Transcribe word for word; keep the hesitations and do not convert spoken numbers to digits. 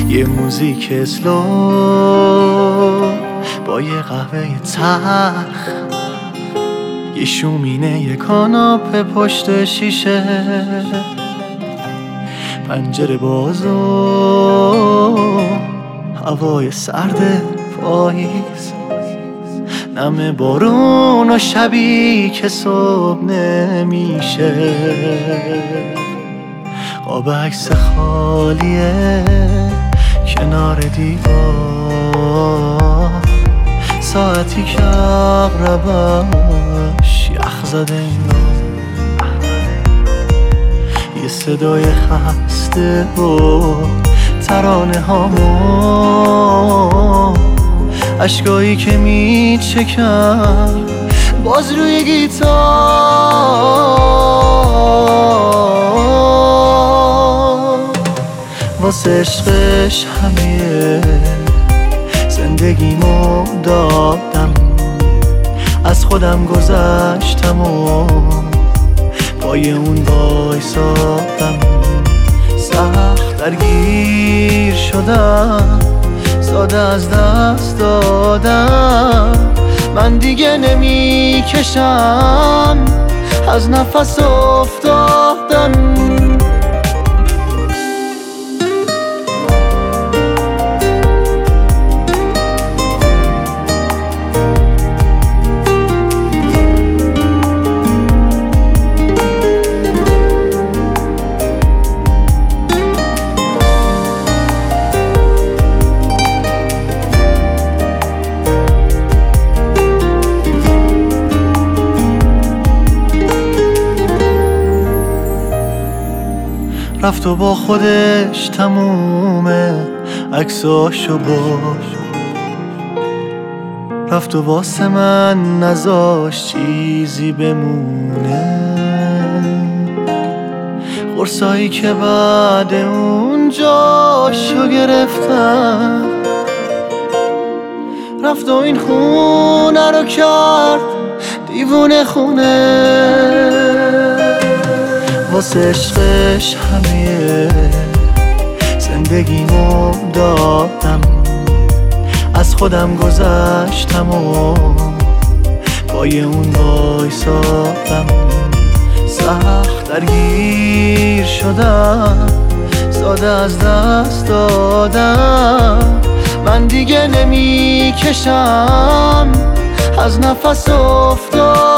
یه موزیک اسلو با یه قهوه تلخ، یه شومینه، یه کاناپه پشت شیشه، پنجره باز و هوای سرد پاییز، نم بارون و شبی که صبح نمیشه، قاب عکس خالیه کنار دیوار، ساعتی که عقربش یخ زده انگار، یه صدای خسته و ترانه هامو، اشکایی که میچکم باز روی گیتار، واسه عشقش همه زندگیمو دادم، از خودم گذشتم و پای اون وایسادم، سخت درگیر شدم، ساده از دست دادم، من دیگه نمی کشم، از نفس افتادم. رفت و با خودش تمومه عکساشو برد، رفت و واسه من نذاش چیزی بمونه، قرصایی که بعد اون جاشو گرفتم، رفت و این خونه رو کرد دیوونه خونه، واسه عشقش همه زندگیمو دادم، از خودم گذشتم و پای اون وایسادم، سخت درگیر شدم، ساده از دست دادم، من دیگه نمی کشم، از نفس افتادم.